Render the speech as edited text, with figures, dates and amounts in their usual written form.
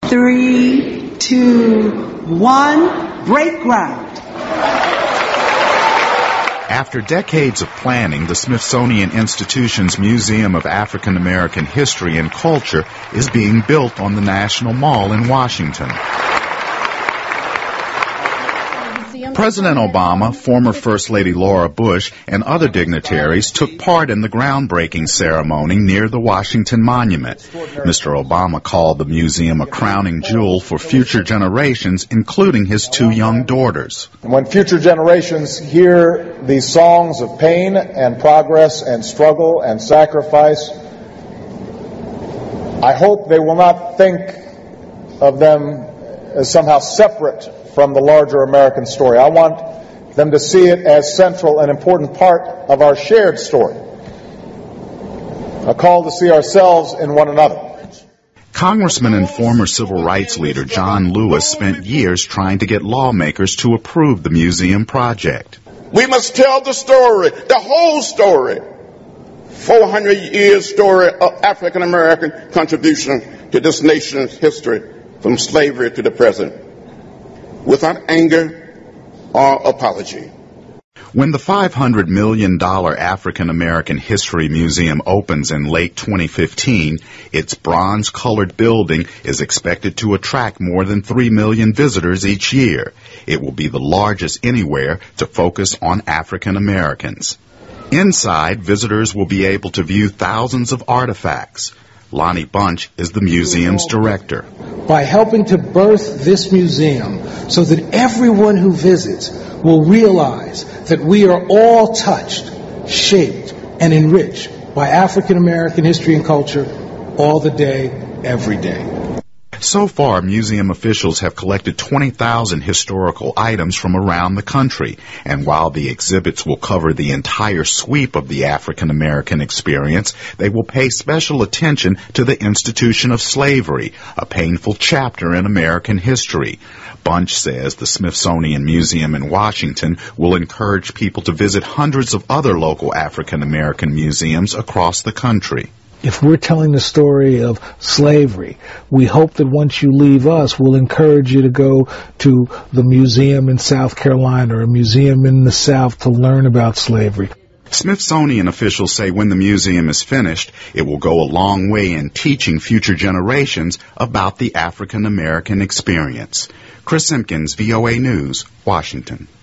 3, 2, 1, break ground. After decades of planning, the Smithsonian Institution's Museum of African American History and Culture is being built on the National Mall in Washington. President Obama, former First Lady Laura Bush, and other dignitaries took part in the groundbreaking ceremony near the Washington Monument. Mr. Obama called the museum a crowning jewel for future generations, including his 2 young daughters. And when future generations hear these songs of pain and progress and struggle and sacrifice, I hope they will not think of them as somehow separate from the larger American story. I want them to see it as central and important part of our shared story, a call to see ourselves in one another. Congressman and former civil rights leader John Lewis spent years trying to get lawmakers to approve the museum project. We must tell the story, the whole story, 400 years story of African American contribution to this nation's history from slavery to the present, without anger or apology. When the $500 million African American History Museum opens in late 2015, its bronze-colored building is expected to attract more than 3 million visitors each year. It will be the largest anywhere to focus on African Americans. Inside, visitors will be able to view thousands of artifacts. Lonnie Bunch is the museum's director. By helping to birth this museum so that everyone who visits will realize that we are all touched, shaped, and enriched by African American history and culture all the day, every day. So far, museum officials have collected 20,000 historical items from around the country, and while the exhibits will cover the entire sweep of the African American experience, they will pay special attention to the institution of slavery, a painful chapter in American history. Bunch says the Smithsonian Museum in Washington will encourage people to visit hundreds of other local African American museums across the country. If we're telling the story of slavery, we hope that once you leave us, we'll encourage you to go to the museum in South Carolina or a museum in the South to learn about slavery. Smithsonian officials say when the museum is finished, it will go a long way in teaching future generations about the African American experience. Chris Simpkins, VOA News, Washington.